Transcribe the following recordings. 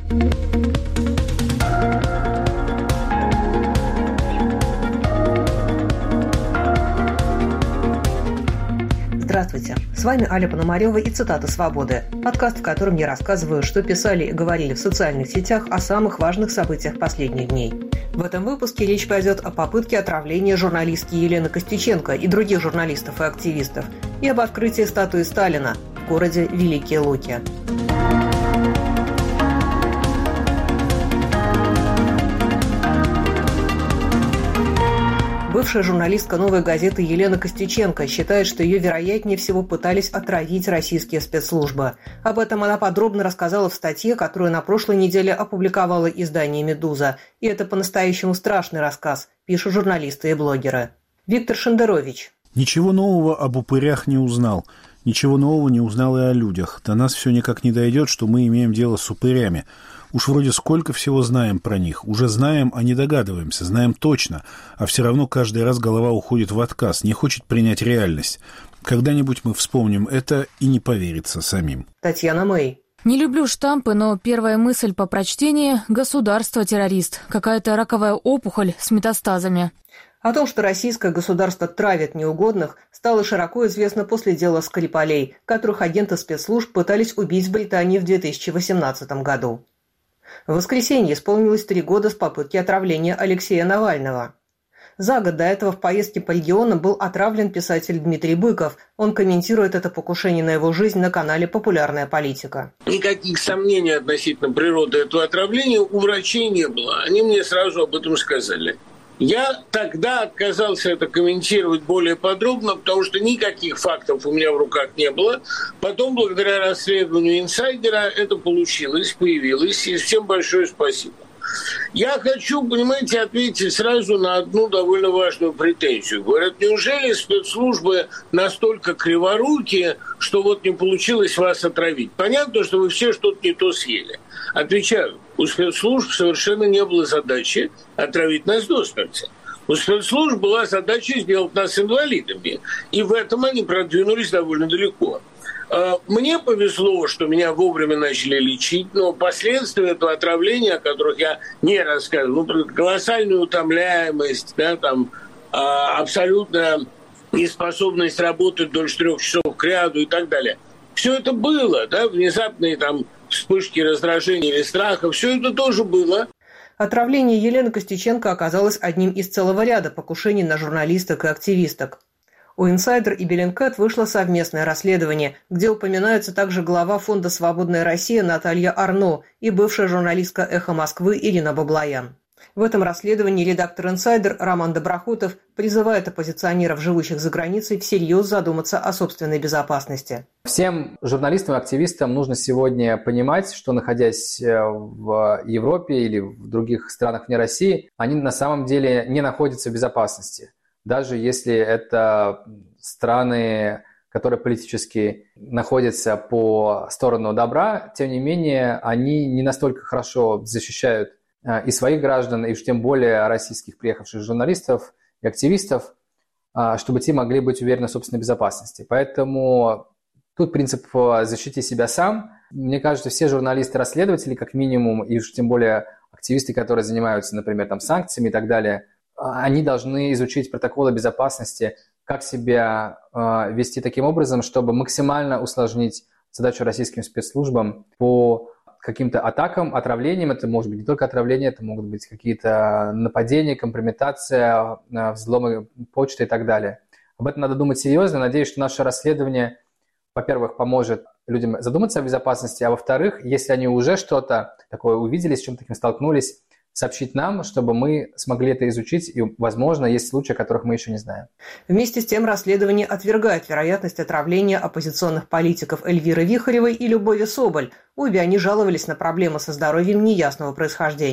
Здравствуйте, с вами Аля Пономарева и «Цитаты свободы», подкаст, в котором я рассказываю, что писали и говорили в социальных сетях о самых важных событиях последних дней. В этом выпуске речь пойдет о попытке отравления журналистки Елены Костюченко и других журналистов и активистов и об открытии статуи Сталина в городе Великие Луки. Бывшая журналистка «Новой газеты» Елена Костюченко считает, что ее, вероятнее всего, пытались отравить российские спецслужбы. Об этом она подробно рассказала в статье, которую на прошлой неделе опубликовало издание «Медуза». И это по-настоящему страшный рассказ, пишут журналисты и блогеры. Виктор Шендерович. Ничего нового об упырях не узнал. Ничего нового не узнал и о людях. До нас все никак не дойдет, что мы имеем дело с упырями. Уж вроде сколько всего знаем про них. Уже знаем, а не догадываемся. Знаем точно. А все равно каждый раз голова уходит в отказ, не хочет принять реальность. Когда-нибудь мы вспомним это и не поверится самим. Татьяна Мэй. Не люблю штампы, но первая мысль по прочтении – государство-террорист. Какая-то раковая опухоль с метастазами. О том, что российское государство травит неугодных, стало широко известно после дела Скрипалей, которых агенты спецслужб пытались убить в Британии в 2018 году. В воскресенье исполнилось 3 года с попытки отравления Алексея Навального. За год до этого в поездке по регионам был отравлен писатель Дмитрий Быков. Он комментирует это покушение на его жизнь на канале «Популярная политика». Никаких сомнений относительно природы этого отравления у врачей не было. Они мне сразу об этом сказали. Я тогда отказался это комментировать более подробно, потому что никаких фактов у меня в руках не было. Потом, благодаря расследованию инсайдера, это получилось, появилось, и всем большое спасибо. Я хочу, понимаете, ответить сразу на одну довольно важную претензию. Говорят, неужели спецслужбы настолько криворукие, что вот не получилось вас отравить? Понятно, что вы все что-то не то съели. Отвечаю, у спецслужб совершенно не было задачи отравить нас до смерти. У спецслужб была задача сделать нас инвалидами. И в этом они продвинулись довольно далеко. Мне повезло, что меня вовремя начали лечить, но последствия этого отравления, о которых я не рассказывал, колоссальную утомляемость, абсолютная неспособность работать дольше 3 часов кряду и так далее. Все это было, внезапные вспышки раздражения или страха, все это тоже было. Отравление Елены Костюченко оказалось одним из целого ряда покушений на журналисток и активисток. У «Инсайдер» и «Беллинкет» вышло совместное расследование, где упоминаются также глава фонда «Свободная Россия» Наталья Арно и бывшая журналистка «Эхо Москвы» Ирина Баблоян. В этом расследовании редактор «Инсайдер» Роман Доброхотов призывает оппозиционеров, живущих за границей, всерьез задуматься о собственной безопасности. Всем журналистам и активистам нужно сегодня понимать, что, находясь в Европе или в других странах вне России, они на самом деле не находятся в безопасности. Даже если это страны, которые политически находятся по сторону добра, тем не менее, они не настолько хорошо защищают и своих граждан, и уж тем более российских приехавших журналистов и активистов, чтобы те могли быть уверены в собственной безопасности. Поэтому тут принцип «защити себя сам». Мне кажется, все журналисты-расследователи, как минимум, и уж тем более активисты, которые занимаются, например, санкциями и так далее, они должны изучить протоколы безопасности, как себя вести таким образом, чтобы максимально усложнить задачу российским спецслужбам по каким-то атакам, отравлениям. Это может быть не только отравление, это могут быть какие-то нападения, компрометация, взломы почты и так далее. Об этом надо думать серьезно. Надеюсь, что наше расследование, во-первых, поможет людям задуматься о безопасности, а во-вторых, если они уже что-то такое увидели, с чем-то таким столкнулись, сообщить нам, чтобы мы смогли это изучить, и, возможно, есть случаи, о которых мы еще не знаем. Вместе с тем расследование отвергает вероятность отравления оппозиционных политиков Эльвиры Вихаревой и Любови Соболь. Обе они жаловались на проблемы со здоровьем неясного происхождения.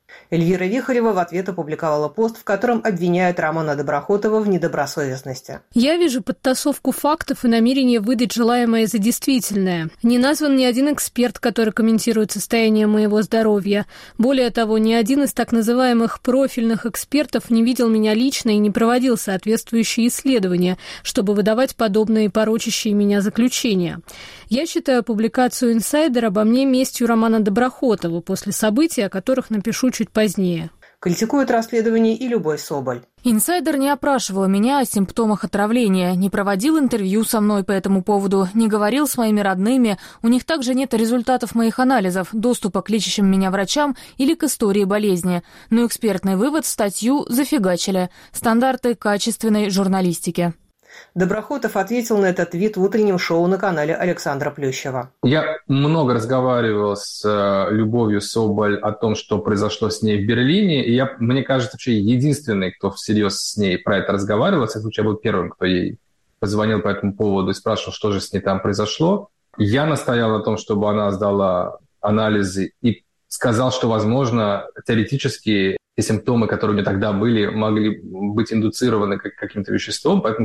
Эльвира Вихарева в ответ опубликовала пост, в котором обвиняет Романа Доброхотова в недобросовестности. «Я вижу подтасовку фактов и намерение выдать желаемое за действительное. Не назван ни один эксперт, который комментирует состояние моего здоровья. Более того, ни один из так называемых профильных экспертов не видел меня лично и не проводил соответствующие исследования, чтобы выдавать подобные порочащие меня заключения. Я считаю публикацию «Инсайдер» обо мне местью Романа Доброхотова после событий, о которых напишу чуть позднее». Критикует расследование и Любовь Соболь. «Инсайдер не опрашивал меня о симптомах отравления, не проводил интервью со мной по этому поводу, не говорил с моими родными. У них также нет результатов моих анализов, доступа к лечащим меня врачам или к истории болезни. Но экспертный вывод в статью зафигачили. Стандарты качественной журналистики». Доброхотов ответил на этот твит в утреннем шоу на канале Александра Плющева. Я много разговаривал с Любовью Соболь о том, что произошло с ней в Берлине, и мне кажется, вообще единственный, кто всерьез с ней про это разговаривал, в случае я был первым, кто ей позвонил по этому поводу и спрашивал, что же с ней там произошло. Я настоял на том, чтобы она сдала анализы и сказал, что, возможно, теоретически те симптомы, которые у нее тогда были, могли быть индуцированы каким-то веществом, поэтому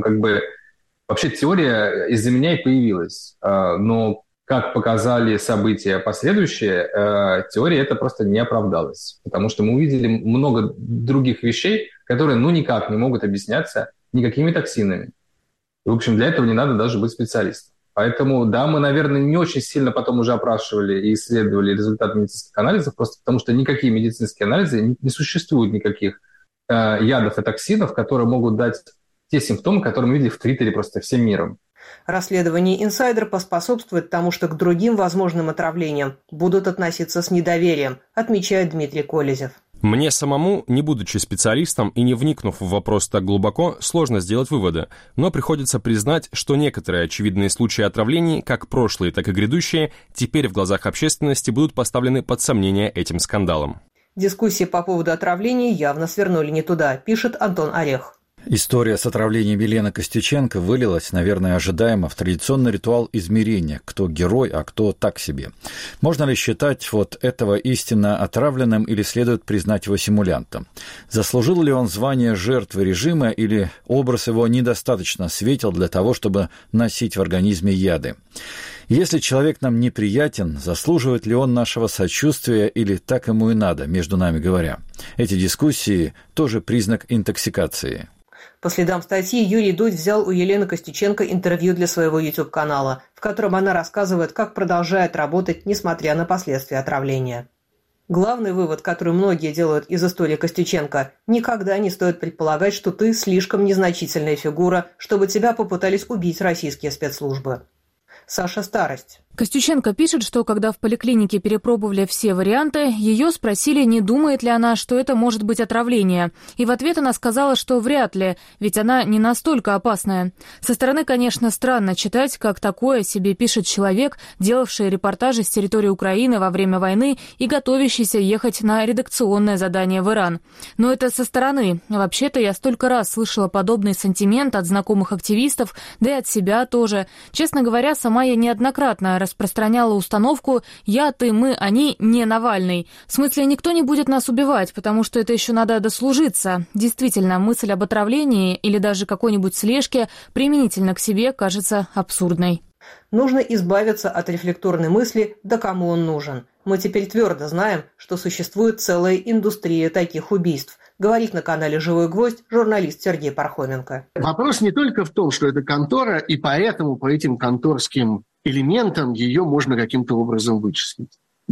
вообще теория из-за меня и появилась. Но, как показали события последующие, теория это просто не оправдалась, потому что мы увидели много других вещей, которые никак не могут объясняться никакими токсинами. И, в общем, для этого не надо даже быть специалистом. Поэтому, да, мы, наверное, не очень сильно потом уже опрашивали и исследовали результаты медицинских анализов, просто потому что никакие медицинские анализы, не существует никаких ядов и токсинов, которые могут дать те симптомы, которые мы видели в Твиттере просто всем миром. Расследование «Инсайдер» поспособствует тому, что к другим возможным отравлениям будут относиться с недоверием, отмечает Дмитрий Колезев. Мне самому, не будучи специалистом и не вникнув в вопрос так глубоко, сложно сделать выводы, но приходится признать, что некоторые очевидные случаи отравлений, как прошлые, так и грядущие, теперь в глазах общественности будут поставлены под сомнение этим скандалом. Дискуссии по поводу отравлений явно свернули не туда, пишет Антон Орех. История с отравлением Елены Костюченко вылилась, наверное, ожидаемо в традиционный ритуал измерения, кто герой, а кто так себе. Можно ли считать этого истинно отравленным или следует признать его симулянтом? Заслужил ли он звание жертвы режима или образ его недостаточно светел для того, чтобы носить в организме яды? Если человек нам неприятен, заслуживает ли он нашего сочувствия или так ему и надо, между нами говоря? Эти дискуссии тоже признак интоксикации. По следам статьи Юрий Дудь взял у Елены Костюченко интервью для своего YouTube-канала, в котором она рассказывает, как продолжает работать, несмотря на последствия отравления. Главный вывод, который многие делают из истории Костюченко – никогда не стоит предполагать, что ты слишком незначительная фигура, чтобы тебя попытались убить российские спецслужбы. Саша Старость. Костюченко пишет, что когда в поликлинике перепробовали все варианты, ее спросили, не думает ли она, что это может быть отравление. И в ответ она сказала, что вряд ли, ведь она не настолько опасная. Со стороны, конечно, странно читать, как такое себе пишет человек, делавший репортажи с территории Украины во время войны и готовящийся ехать на редакционное задание в Иран. Но это со стороны. Вообще-то я столько раз слышала подобный сантимент от знакомых активистов, да и от себя тоже. Честно говоря, сама я неоднократно распространяла установку «я, ты, мы, они, не Навальный». В смысле, никто не будет нас убивать, потому что это еще надо дослужиться. Действительно, мысль об отравлении или даже какой-нибудь слежке применительно к себе кажется абсурдной. Нужно избавиться от рефлекторной мысли «да кому он нужен?». Мы теперь твердо знаем, что существует целая индустрия таких убийств, говорит на канале «Живой гвоздь» журналист Сергей Пархоменко. Вопрос не только в том, что это контора, и поэтому по этим конторским элементам ее можно каким-то образом вычислить.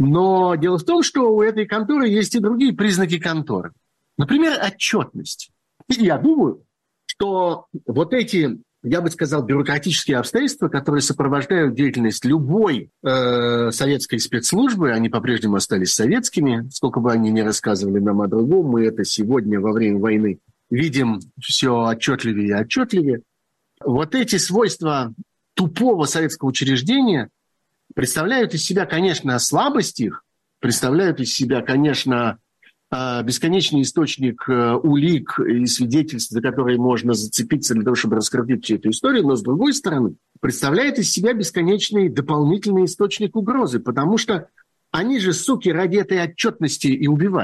Но дело в том, что у этой конторы есть и другие признаки конторы. Например, отчетность. И я думаю, что эти, я бы сказал, бюрократические обстоятельства, которые сопровождают деятельность любой советской спецслужбы, они по-прежнему остались советскими, сколько бы они ни рассказывали нам о другом, мы это сегодня во время войны видим все отчетливее и отчетливее. Эти свойства тупого советского учреждения представляют из себя, конечно, слабость их, представляют из себя, конечно, бесконечный источник улик и свидетельств, за которые можно зацепиться для того, чтобы раскрутить всю эту историю, но, с другой стороны, представляет из себя бесконечный дополнительный источник угрозы, потому что они же, суки, ради этой отчетности и убивают.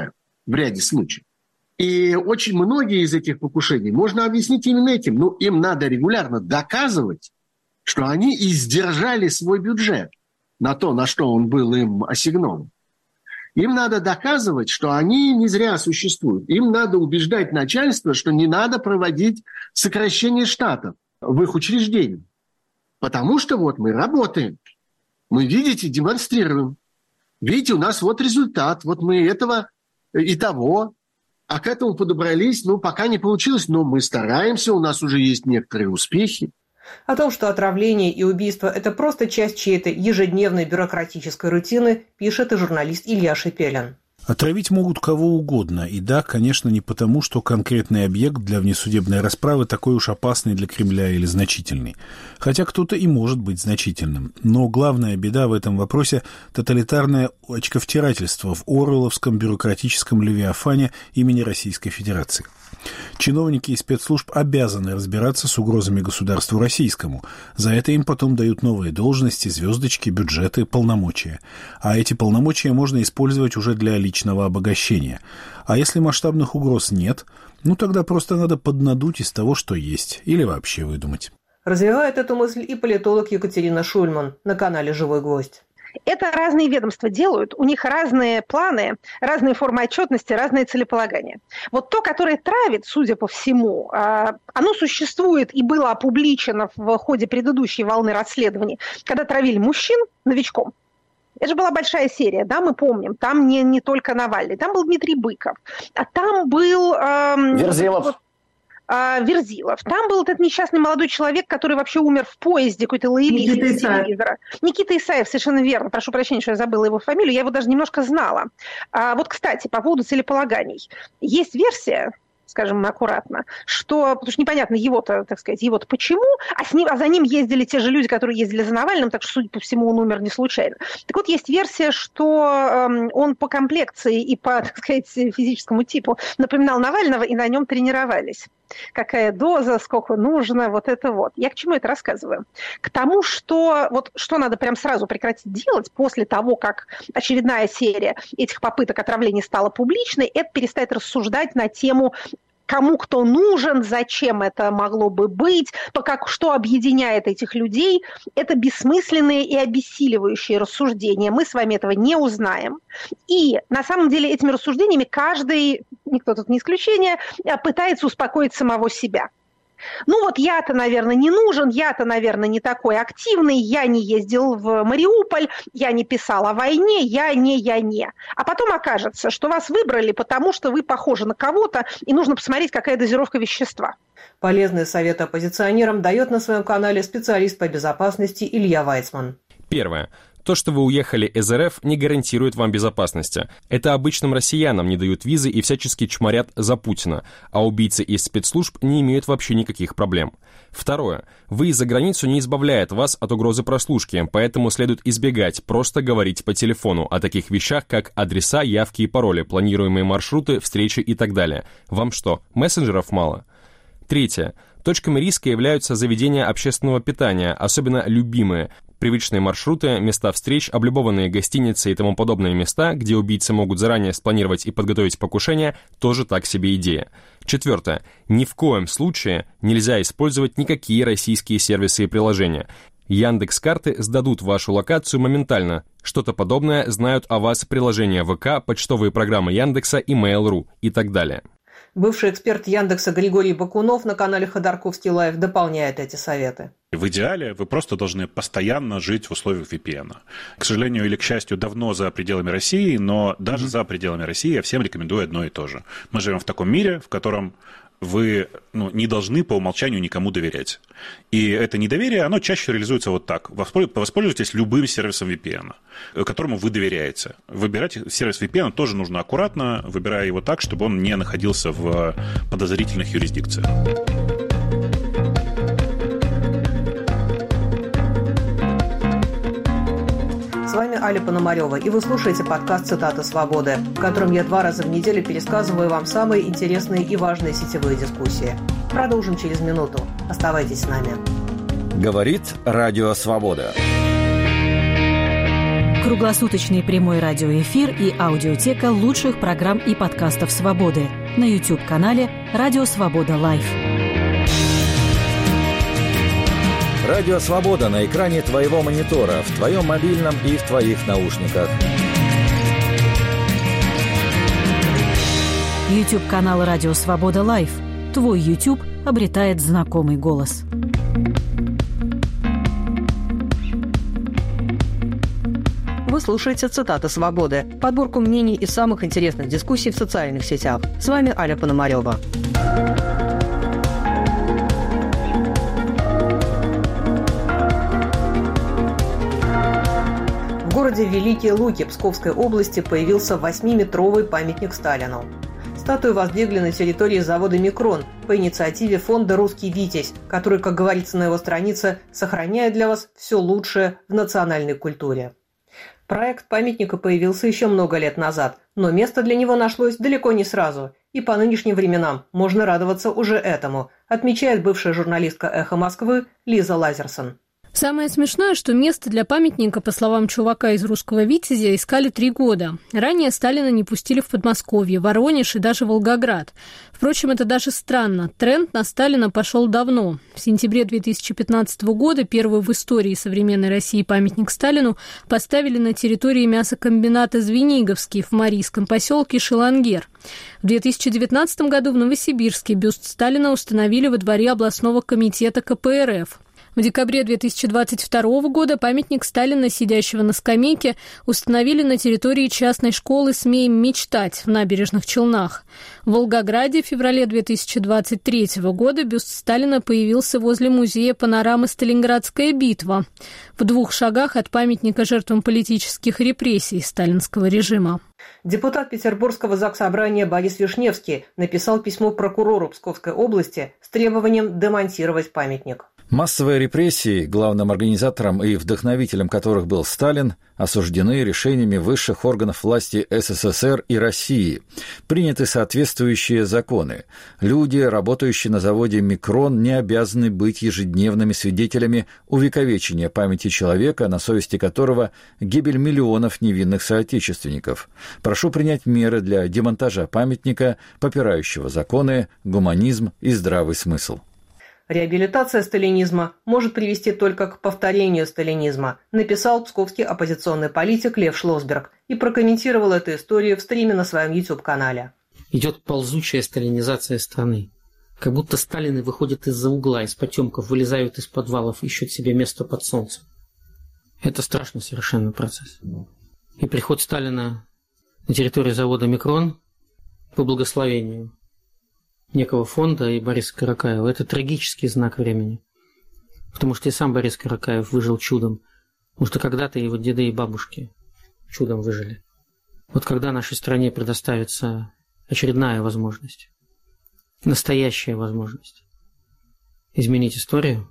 в ряде случаев. И очень многие из этих покушений можно объяснить именно этим. Ну, им надо регулярно доказывать, что они издержали свой бюджет на то, на что он был им ассигнован. Им надо доказывать, что они не зря существуют. Им надо убеждать начальство, что не надо проводить сокращение штатов в их учреждениях. Потому что вот мы работаем. Мы, видите, демонстрируем. Видите, у нас вот результат. Вот мы этого и того. А к этому подобрались, пока не получилось, но мы стараемся, у нас уже есть некоторые успехи. О том, что отравление и убийство – это просто часть чьей-то ежедневной бюрократической рутины, пишет и журналист Илья Шепелин. Отравить могут кого угодно. И да, конечно, не потому, что конкретный объект для внесудебной расправы такой уж опасный для Кремля или значительный. Хотя кто-то и может быть значительным. Но главная беда в этом вопросе – тоталитарное очковтирательство в оруэлловском бюрократическом левиафане имени Российской Федерации. Чиновники и спецслужб обязаны разбираться с угрозами государству российскому. За это им потом дают новые должности, звездочки, бюджеты, полномочия. А эти полномочия можно использовать уже для личного обогащения. А если масштабных угроз нет, тогда просто надо поднадуть из того, что есть. Или вообще выдумать. Развивает эту мысль и политолог Екатерина Шульман на канале «Живой гвоздь». Это разные ведомства делают, у них разные планы, разные формы отчетности, разные целеполагания. Вот то, которое травит, судя по всему, оно существует и было опубличено в ходе предыдущей волны расследований, когда травили мужчин новичком. Это же была большая серия, да, мы помним. Там не только Навальный, там был Дмитрий Быков, а там был... Верзилов. Там был этот несчастный молодой человек, который вообще умер в поезде, какой-то лоялист из телевизора. Никита Исаев, совершенно верно. Прошу прощения, что я забыла его фамилию. Я его даже немножко знала. Вот, кстати, по поводу целеполаганий. Есть версия, скажем аккуратно, что, потому что непонятно его-то, так сказать, его-то почему, а за ним ездили те же люди, которые ездили за Навальным, так что, судя по всему, он умер не случайно. Так вот, есть версия, что он по комплекции и по, так сказать, физическому типу напоминал Навального, и на нем тренировались. Какая доза, сколько нужно, вот это вот. Я к чему это рассказываю? К тому, что вот что надо прям сразу прекратить делать после того, как очередная серия этих попыток отравления стала публичной, это перестать рассуждать на тему, кому кто нужен, зачем это могло бы быть, что объединяет этих людей. Это бессмысленные и обессиливающие рассуждения. Мы с вами этого не узнаем. И на самом деле этими рассуждениями каждый, никто тут не исключение, пытается успокоить самого себя. Я-то, наверное, не нужен, я-то, наверное, не такой активный, я не ездил в Мариуполь, я не писал о войне, я не. А потом окажется, что вас выбрали, потому что вы похожи на кого-то, и нужно посмотреть, какая дозировка вещества. Полезные советы оппозиционерам дает на своем канале специалист по безопасности Илья Вайцман. Первое. То, что вы уехали из РФ, не гарантирует вам безопасности. Это обычным россиянам не дают визы и всячески чморят за Путина, а убийцы из спецслужб не имеют вообще никаких проблем. Второе. Выезд за границу не избавляет вас от угрозы прослушки, поэтому следует избегать просто говорить по телефону о таких вещах, как адреса, явки и пароли, планируемые маршруты, встречи и так далее. Вам что, мессенджеров мало? Третье. Точками риска являются заведения общественного питания, особенно любимые, привычные маршруты, места встреч, облюбованные гостиницы и тому подобные места, где убийцы могут заранее спланировать и подготовить покушение, тоже так себе идея. Четвертое. Ни в коем случае нельзя использовать никакие российские сервисы и приложения. Яндекс.Карты сдадут вашу локацию моментально. Что-то подобное знают о вас приложения ВК, почтовые программы Яндекса и Mail.ru и так далее. Бывший эксперт Яндекса Григорий Бакунов на канале Ходорковский Лайв дополняет эти советы. В идеале вы просто должны постоянно жить в условиях VPN. К сожалению или к счастью, давно за пределами России, но даже за пределами России я всем рекомендую одно и то же. Мы живем в таком мире, в котором вы не должны по умолчанию никому доверять. И это недоверие, оно чаще реализуется вот так. Воспользуйтесь любым сервисом VPN, которому вы доверяете. Выбирать сервис VPN тоже нужно аккуратно, выбирая его так, чтобы он не находился в подозрительных юрисдикциях. С вами Аля Пономарева, и вы слушаете подкаст «Цитаты свободы», в котором я 2 раза в неделю пересказываю вам самые интересные и важные сетевые дискуссии. Продолжим через минуту. Оставайтесь с нами. Говорит Радио Свобода. Круглосуточный прямой радиоэфир и аудиотека лучших программ и подкастов «Свободы» на YouTube-канале «Радио Свобода Лайв». Радио «Свобода» на экране твоего монитора, в твоем мобильном и в твоих наушниках. YouTube-канал «Радио Свобода Лайв». Твой YouTube обретает знакомый голос. Вы слушаете «Цитаты свободы», подборку мнений из самых интересных дискуссий в социальных сетях. С вами Аля Пономарева. В городе Великие Луки Псковской области появился 8-метровый памятник Сталину. Статую воздвигли на территории завода «Микрон» по инициативе фонда «Русский Витязь», который, как говорится на его странице, сохраняет для вас все лучшее в национальной культуре. Проект памятника появился еще много лет назад, но место для него нашлось далеко не сразу, и по нынешним временам можно радоваться уже этому, отмечает бывшая журналистка «Эхо Москвы» Лиза Лазерсон. Самое смешное, что место для памятника, по словам чувака из «Русского Витязя», искали 3 года. Ранее Сталина не пустили в Подмосковье, Воронеж и даже Волгоград. Впрочем, это даже странно. Тренд на Сталина пошел давно. В сентябре 2015 года первый в истории современной России памятник Сталину поставили на территории мясокомбината «Звениговский» в Марийском поселке Шилангер. В 2019 году в Новосибирске бюст Сталина установили во дворе областного комитета КПРФ. В декабре 2022 года памятник Сталина, сидящего на скамейке, установили на территории частной школы «Смеем мечтать» в Набережных Челнах. В Волгограде в феврале 2023 года бюст Сталина появился возле музея панорамы «Сталинградская битва» в 2 шагах от памятника жертвам политических репрессий сталинского режима. Депутат Петербургского заксобрания Борис Вишневский написал письмо прокурору Псковской области с требованием демонтировать памятник. Массовые репрессии, главным организатором и вдохновителем которых был Сталин, осуждены решениями высших органов власти СССР и России. Приняты соответствующие законы. Люди, работающие на заводе «Микрон», не обязаны быть ежедневными свидетелями увековечения памяти человека, на совести которого гибель миллионов невинных соотечественников. Прошу принять меры для демонтажа памятника, попирающего законы, гуманизм и здравый смысл. Реабилитация сталинизма может привести только к повторению сталинизма, написал псковский оппозиционный политик Лев Шлосберг и прокомментировал эту историю в стриме на своем YouTube-канале. Идет ползучая сталинизация страны. Как будто Сталины выходят из-за угла, из потемков, вылезают из подвалов, ищут себе место под солнцем. Это страшный совершенно процесс. И приход Сталина на территорию завода «Микрон» по благословению некого фонда и Бориса Каракаева – это трагический знак времени. Потому что и сам Борис Каракаев выжил чудом. Потому что когда-то его деды и бабушки чудом выжили. Вот когда нашей стране предоставится очередная возможность, настоящая возможность изменить историю,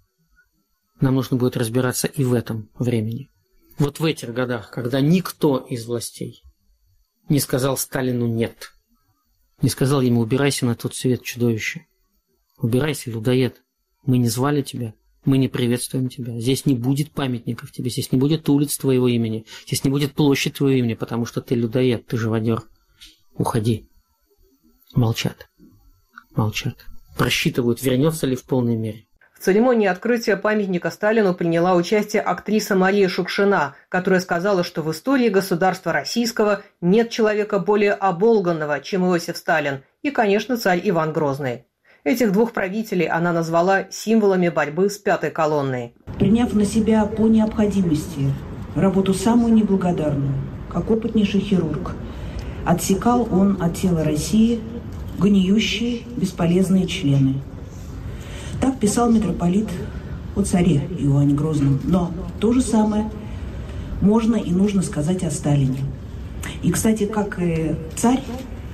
нам нужно будет разбираться и в этом времени. Вот в этих годах, когда никто из властей не сказал Сталину «нет», не сказал ему «убирайся на тот свет, чудовище». «Убирайся, людоед. Мы не звали тебя, мы не приветствуем тебя. Здесь не будет памятников тебе, здесь не будет улиц твоего имени, здесь не будет площади твоего имени, потому что ты людоед, ты живодер. Уходи». Молчат. Молчат. Просчитывают, вернется ли в полной мере. В церемонии открытия памятника Сталину приняла участие актриса Мария Шукшина, которая сказала, что в истории государства российского нет человека более оболганного, чем Иосиф Сталин, и, конечно, царь Иван Грозный. Этих 2 правителей она назвала символами борьбы с пятой колонной. Приняв на себя по необходимости работу самую неблагодарную, как опытнейший хирург, отсекал он от тела России гниющие, бесполезные члены. Так писал митрополит о царе Иоанне Грозном. Но то же самое можно и нужно сказать о Сталине. И, кстати, как и царь,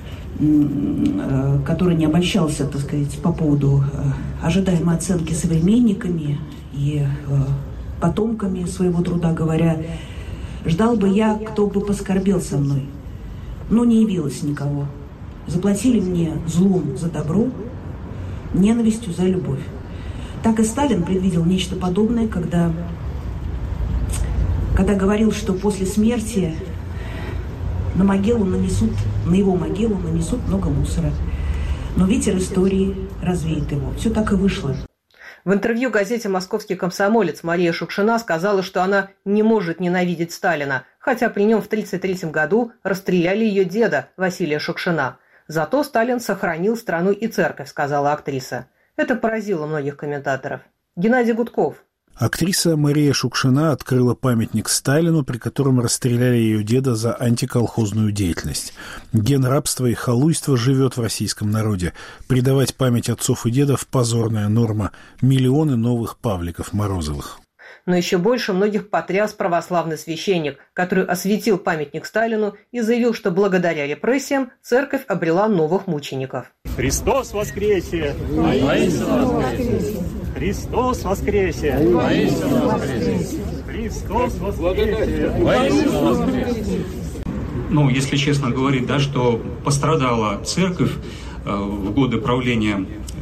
который не обольщался, так сказать, по поводу ожидаемой оценки современниками и потомками своего труда, говоря, «Ждал бы я, кто бы поскорбел со мной, но не явилось никого. Заплатили мне злом за добро, ненавистью за любовь». Так и Сталин предвидел нечто подобное, когда когда говорил, что после смерти на его могилу нанесут много мусора. Но ветер истории развеет его. Все так и вышло. В интервью газете «Московский комсомолец» Мария Шукшина сказала, что она не может ненавидеть Сталина, хотя при нем в 1933 году расстреляли ее деда Василия Шукшина. Зато Сталин сохранил страну и церковь, сказала актриса. Это поразило многих комментаторов. Геннадий Гудков. Актриса Мария Шукшина открыла памятник Сталину, при котором расстреляли ее деда за антиколхозную деятельность. Ген рабства и халуйства живет в российском народе. Предавать память отцов и дедов – позорная норма. Миллионы новых Павликов Морозовых. Но еще больше многих потряс православный священник, который осветил памятник Сталину и заявил, что благодаря репрессиям церковь обрела новых мучеников. Христос воскресе! Христос воскресе! Христос воскресе! Ну, если честно говорить, да, что пострадала церковь в годы правления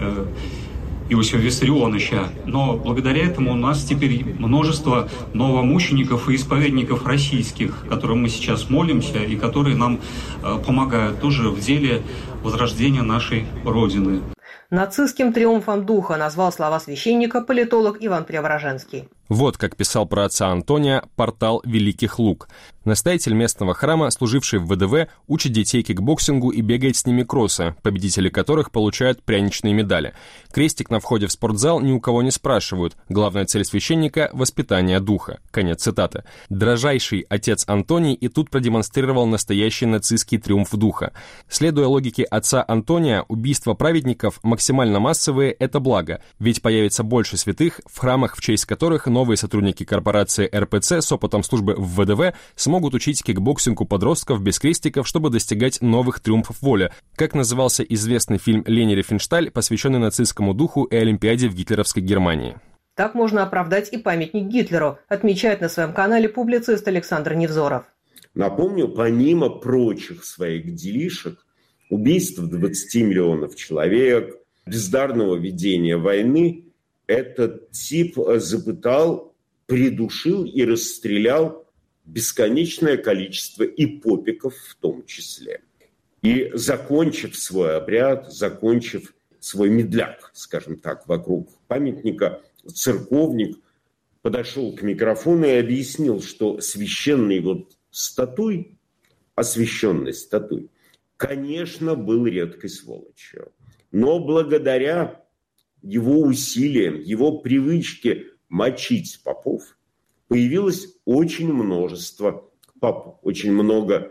Иосифа Виссарионовича, но благодаря этому у нас теперь множество новомучеников и исповедников российских, которым мы сейчас молимся и которые нам помогают тоже в деле возрождения нашей Родины. Нацистским триумфом духа назвал слова священника политолог Иван Преображенский. Вот как писал про отца Антония портал «Великих Луг». Настоятель местного храма, служивший в ВДВ, учит детей кикбоксингу и бегает с ними кроссы, победители которых получают пряничные медали. Крестик на входе в спортзал ни у кого не спрашивают. Главная цель священника – воспитание духа. Конец цитаты. Дрожайший отец Антоний и тут продемонстрировал настоящий нацистский триумф духа. Следуя логике отца Антония, убийства праведников максимально массовые – это благо, ведь появится больше святых, в храмах, в честь которых новые сотрудники корпорации РПЦ с опытом службы в ВДВ смогут учить кикбоксингу подростков без крестиков, чтобы достигать новых триумфов воли, как назывался известный фильм Лени Рифеншталь, посвященный нацистскому духу и Олимпиаде в гитлеровской Германии. Так можно оправдать и памятник Гитлеру, отмечает на своем канале публицист Александр Невзоров. Напомню, помимо прочих своих делишек, убийств 20 миллионов человек, бездарного ведения войны, этот тип запытал, придушил и расстрелял бесконечное количество и попиков в том числе. И закончив свой обряд, закончив свой медляк, скажем так, вокруг памятника, церковник подошел к микрофону и объяснил, что священный статуй, освященный статуй, конечно, был редкой сволочью. Но благодаря его усилиям, его привычке мочить попов, появилось очень множество попов, очень много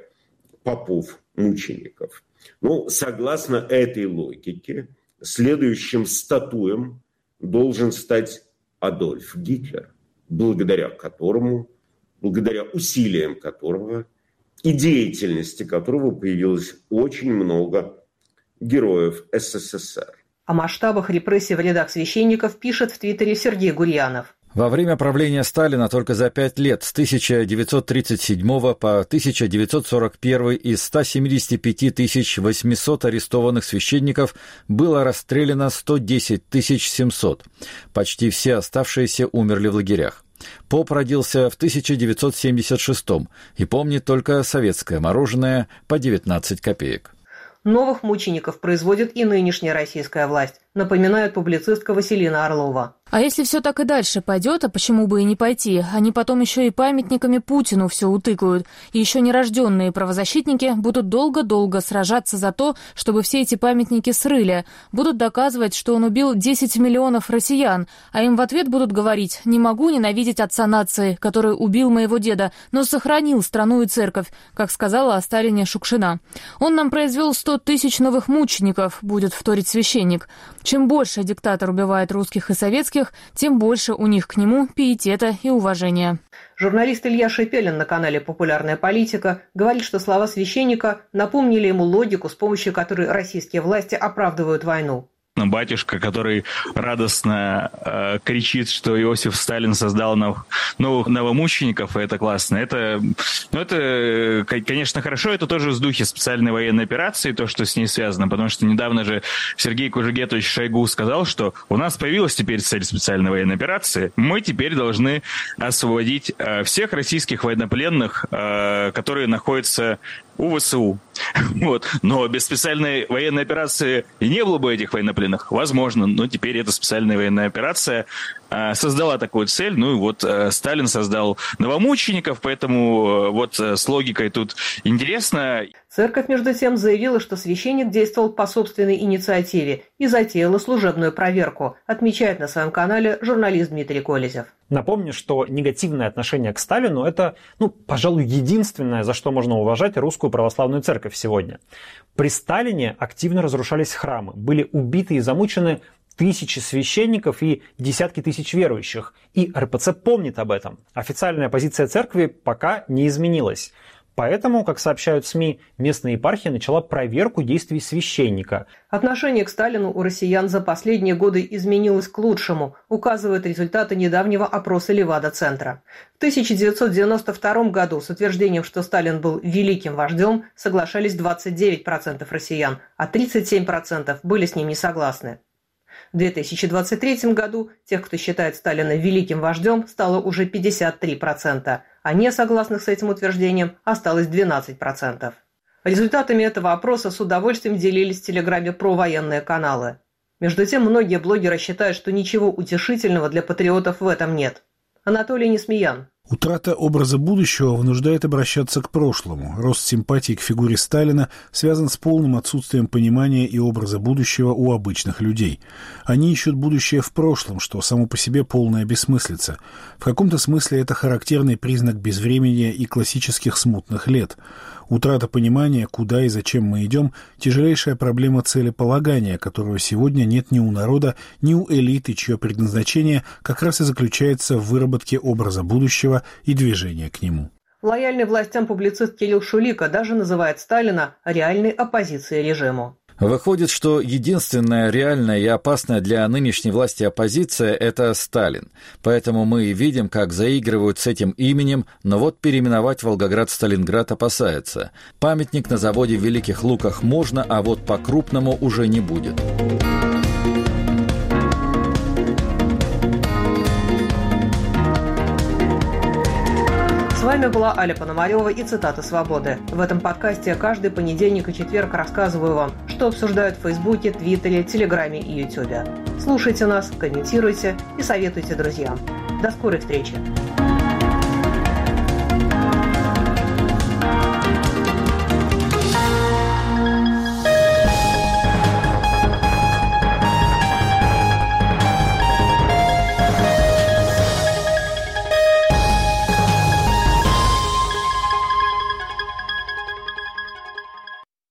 попов-мучеников. Ну, согласно этой логике, следующим статуем должен стать Адольф Гитлер, благодаря усилиям которого и деятельности которого появилось очень много героев СССР. О масштабах репрессий в рядах священников пишет в Твиттере Сергей Гурьянов. Во время правления Сталина только за 5 лет, с 1937 по 1941, из 175 800 арестованных священников было расстреляно 110 700. Почти все оставшиеся умерли в лагерях. Поп родился в 1976 и помнит только советское мороженое по 19 копеек. Новых мучеников производит и нынешняя российская власть, напоминает публицистка Василина Орлова. А если все так и дальше пойдет, а почему бы и не пойти? Они потом еще и памятниками Путину все утыкают. И еще нерожденные правозащитники будут долго-долго сражаться за то, чтобы все эти памятники срыли. Будут доказывать, что он убил 10 миллионов россиян, а им в ответ будут говорить: «Не могу ненавидеть отца нации, который убил моего деда, но сохранил страну и церковь», как сказала о Сталине Шукшина. «Он нам произвел 100 тысяч новых мучеников», будет вторить священник. Чем больше диктатор убивает русских и советских, тем больше у них к нему пиетета и уважения. Журналист Илья Шепелин на канале «Популярная политика» говорит, что слова священника напомнили ему логику, с помощью которой российские власти оправдывают войну. батюшка, который радостно кричит, что Иосиф Сталин создал новых новомучеников, и это классно. Это, конечно, хорошо, это тоже в духе специальной военной операции, то, что с ней связано, потому что недавно же Сергей Кужугетович Шойгу сказал, что у нас появилась теперь цель специальной военной операции, мы теперь должны освободить всех российских военнопленных, которые находятся у ВСУ. Вот. Но без специальной военной операции и не было бы этих военнопленных. Возможно, но теперь эта специальная военная операция создала такую цель. Ну и вот Сталин создал новомучеников, поэтому вот с логикой тут интересно. Церковь, между тем, заявила, что священник действовал по собственной инициативе и затеяла служебную проверку, отмечает на своем канале журналист Дмитрий Колезев. Напомню, что негативное отношение к Сталину – это, пожалуй, единственное, за что можно уважать русскую православную церковь сегодня. При Сталине активно разрушались храмы, были убиты и замучены тысячи священников и десятки тысяч верующих. И РПЦ помнит об этом. Официальная позиция церкви пока не изменилась. Поэтому, как сообщают СМИ, местная епархия начала проверку действий священника. Отношение к Сталину у россиян за последние годы изменилось к лучшему, указывают результаты недавнего опроса Левада-центра. В 1992 году с утверждением, что Сталин был великим вождем, соглашались 29% россиян, а 37% были с ним не согласны. В 2023 году тех, кто считает Сталина великим вождем, стало уже 53%, а несогласных с этим утверждением осталось 12%. Результатами этого опроса с удовольствием делились в Телеграме провоенные каналы. Между тем, многие блогеры считают, что ничего утешительного для патриотов в этом нет. Анатолий Несмеян. Утрата образа будущего вынуждает обращаться к прошлому. Рост симпатии к фигуре Сталина связан с полным отсутствием понимания и образа будущего у обычных людей. Они ищут будущее в прошлом, что само по себе полная бессмыслица. В каком-то смысле это характерный признак безвременья и классических смутных лет. Утрата понимания, куда и зачем мы идем, тяжелейшая проблема целеполагания, которого сегодня нет ни у народа, ни у элиты, чье предназначение как раз и заключается в выработке образа будущего и движения к нему. Лояльный властям публицист Кирилл Шулика даже называет Сталина реальной оппозицией режиму. Выходит, что единственная реальная и опасная для нынешней власти оппозиция – это Сталин. Поэтому мы видим, как заигрывают с этим именем, но вот переименовать Волгоград в Сталинград опасается. Памятник на заводе в Великих Луках можно, а вот по-крупному уже не будет. С вами была Аля Пономарева и цитаты «Свободы». В этом подкасте я каждый понедельник и четверг рассказываю вам, что обсуждают в Фейсбуке, Твиттере, Телеграме и Ютубе. Слушайте нас, комментируйте и советуйте друзьям. До скорой встречи!